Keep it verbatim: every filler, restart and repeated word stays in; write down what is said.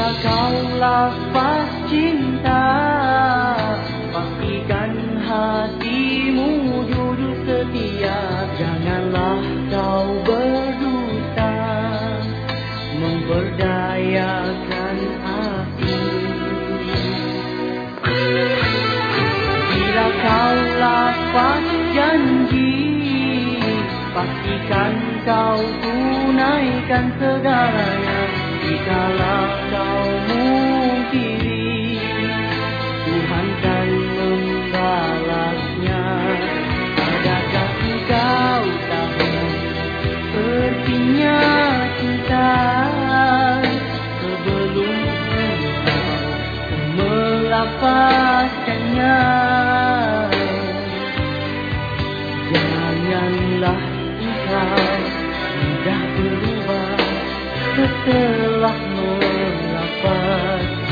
kau lepas cinta, pastikan hatimu jujur setia. Janganlah kau berdusta memperdayakan aku. Bila kau lepas janji, pastikan kau tunaikan segalanya. Jikalau kau mungkiri, Tuhan kan membalasnya. Adakah engkau tahu artinya cinta sebelum engkau melepaskannya? Janganlah engkau mudah berubah setelah melepas